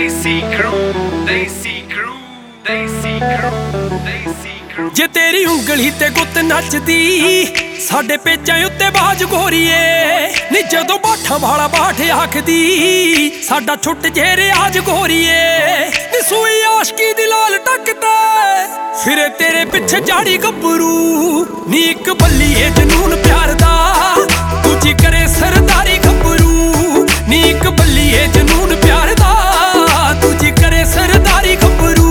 जे तेरी उंगली ते गुत्त नचदी साडे पेचां उत्ते बाज गोरीए नी जदों बाठां वाला बाट आखदी साडा छुट जे रियाज गोरीए नी सूई आशकी दी लाल टकदा फिरे तेरे पिछे जाड़ी गब्बरू नी इक बल्लीए जनून प्यार दा दूजी करे सरदारी गब्बरू नी इक बल्लीए जनून प्यार दा दूजी करे सरदारी गब्बरू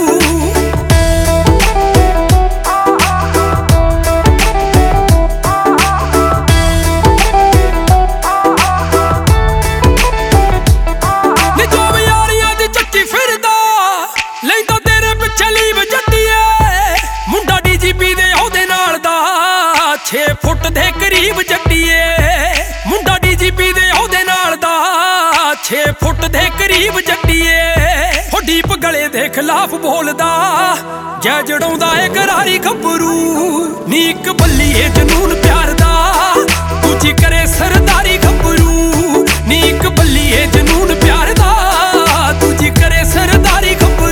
फुट दे करीब जट्टीए मुंडा डीजीपी दे ओहदे नाल दा 6 फुट दे करीब जट्टीए हो डीप गले दे खिलाफ बोलदा जै जड़ाउंदा ए करारी गब्बरू नी इक बल्लीए जनून प्यार दा दूजी करे सरदारी गब्बरू नी इक बल्लीए जनून प्यार दा दूजी करे सरदारी गब्बरू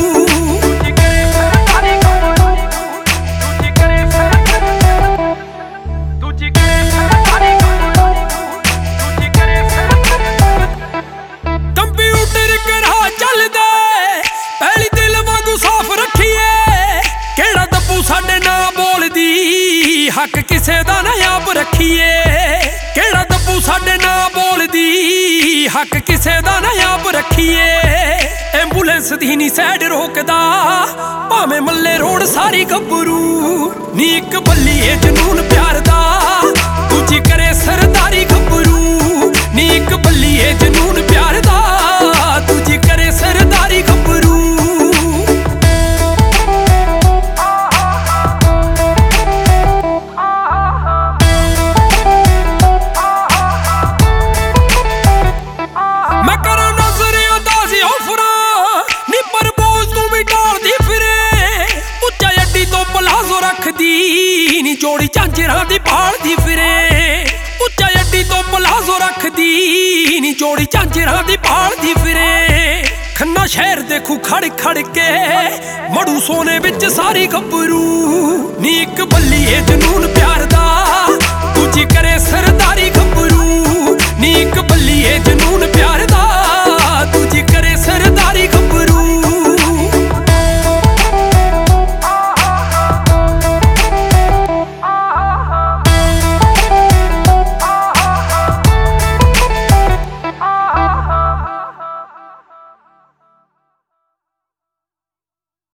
हक किसे दा ना आप रखिए केड़ा दब्बू साडे ना बोलदी हक किसे दा ना आप रखिए एंबुलेंस दी नी सैड रोकदा भावें मल्ले रोड सारी गब्बरू नी इक बल्लीए जनून प्यार दा दूजी करे सरदारी गब्बरू नी इक बल्लीए जनून प्यार दा दूजी करे सरदारी गब्बरू नी जोड़ी झांजरां दी भालदी फिरे उच्चा अड्डी तो पलाजो रखदी नी जोड़ी झांजरां दी भालदी फिरे खन्ना शहर देखू खड़ खड़ के मड़ू सोने विच सारी गब्बरू नी इक बल्लीए जनून प्यार दा